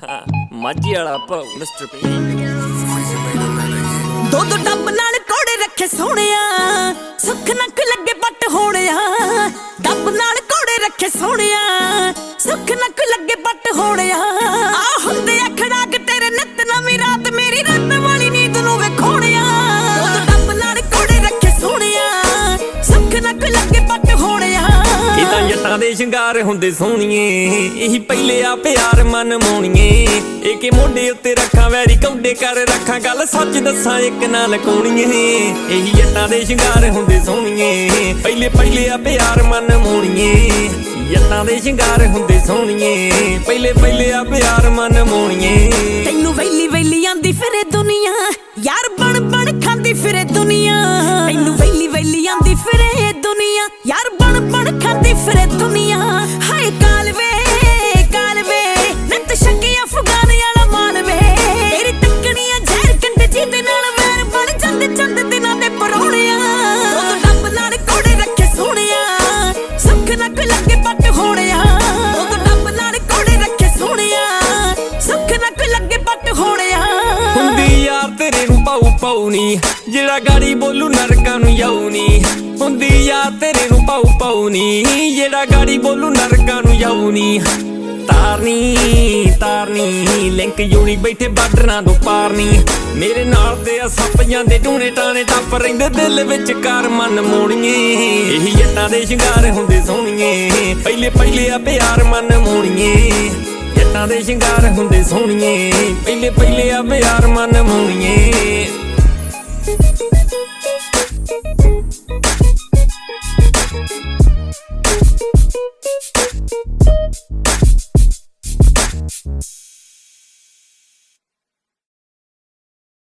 माझी वाला भाऊ मिस्टर पी दो दो डब नाल कोड़े रखे सोहणिया सुख नक लगे पट होणिया डब नाल कोड़े रखे सोहणिया सुख नक लगे पट होणिया आ हुंदे अखड़ा के तेरे नित नवीं रात मेरी रात वाली नींद नूं वेखोणिया दो दो डब नाल कोड़े रखे सोहणिया सुख नक लगे पट होणिया ਇਹ ਤਾਂ ਜੱਟਾਂ ਦੇ ਸ਼ਿੰਗਾਰ ਹੁੰਦੇ ਸੋਹਣੀਏ ਇਹੀ ਪਹਿਲੇ ਆ ਪਿਆਰ ਮਨ ਮੋਣੀਏ ਇਹ ਕਿ ਮੋਢੇ ਉੱਤੇ ਰੱਖਾਂ ਵੈਰੀ ਕੌਡੇ ਕਰ ਰੱਖਾਂ ਗੱਲ ਸੱਚ ਦੱਸਾਂ ਇੱਕ ਨਾ ਲਕਾਉਣੀਏ ਇਹੀ ਜੱਟਾਂ ਦੇ ਸ਼ਿੰਗਾਰ ਹੁੰਦੇ ਸੋਹਣੀਏ ਪਹਿਲੇ ਆ ਪਿਆਰ ਮਨ ਮੋਣੀਏ ਜੱਟਾਂ ਦੇ ਸ਼ਿੰਗਾਰ ਹੁੰਦੇ ਸੋਹਣੀਏ ਪਹਿਲੇ ਆ ਪਿਆਰ ਮਨ ਮੋਣੀਏ ਤੈਨੂੰ ਵੈਲੀ ਵੈਲੀ ਆਂਦੀ ਫਿਰੇ ਦੁਨੀਆ ਯਾਰ ਬਣ ਬਣ ਖਾਂਦੀ ਫਿਰੇ ਦੁਨੀਆ ਤੈਨੂੰ ਵੈਲੀ ਵੈਲੀ ਆਂਦੀ ਫਿਰੇ ਦੁਨੀਆ ਯਾਰ ਬਣ ਬਣ ਖਾਂਦੀ ਫਿਰੇ ਦੁਨੀਆ ਹਾਏ ਕਾਲਵੇ ਨਿਤ ਸ਼ੱਕੀ ਅਫਗਾਨ ਵਾਲਾ ਮਾਲਵੇ ਤੇਰੀ ਟੱਕਣੀਆਂ ਜ਼ਹਿਰ ਕੰਡੇ ਜਿਹਦੇ ਨਾਲ ਵੈਰ ਬਣ ਜਾਂਦੇ ਚੰਦ ਦਿਨਾਂ ਦੇ ਪਰੋਣਿਆ ਦੋ ਡੱਬ ਨਾਲ ਕੋੜੇ ਰੱਖੇ ਸੋਹਣਿਆ ਸੁੱਖ ਨਕ ਲੱਗੇ ਪੱਟ ਹੋਣਿਆ ਦੋ ਡੱਬ ਨਾਲ ਕੋੜੇ ਰੱਖੇ ਸੋਹਣਿਆ ਸੁੱਖ ਨਕ ਲੱਗੇ ਪੱਟ ਹੋਣਿਆ ਹੁੰਦੀ ਯਾਰ ਤੇਰੇ ਨੂੰ ਪਾਉ ਨੀ ਜਿਹੜਾ ਗਾੜੀ ਬੋਲੂ ਨਰਕਾਂ ਨੂੰ ਜਾਊ ਨੀ ਹੁੰਦੀ ਯਾਰ ਤੇਰੇ ਨੂੰ ਪਾਉ ਨੀ ਜਿਹੜਾ ਗਾੜੀ ਬੋਲੂ ਨਰਕਾਂ ਨੂੰ ਜਾਊ ਨੀ ਤਾਰਨੀ ਲਿੰਕ ਜੋੜੀ ਬੈਠੇ ਬਾਰਡਰਾਂ ਤੋਂ ਪਾਰਨੀ ਮੇਰੇ ਨਾਲ ਤੇ ਆ ਸੱਪ ਜਾਂਦੇ ਟੂਣੇ ਟਾਣੇ ਟੱਪ ਰਹਿੰਦੇ ਦਿਲ ਵਿੱਚ ਕਾਰ ਮਨ ਮੋੜੀਏ ਇਹੀ ਜੱਟਾਂ ਦੇ ਸ਼ਿੰਗਾਰ ਹੁੰਦੇ ਸੋਹਣੀਏ ਪਹਿਲੇ ਆ ਪਿਆਰ ਮਨ ਮੋੜੀਏ ਜੱਟਾਂ ਦੇ ਸ਼ਿੰਗਾਰ ਹੁੰਦੇ ਸੋਹਣੀਏ ਪਹਿਲੇ ਆ ਪਿਆਰ ਮਨ ਮੋੜੀਏ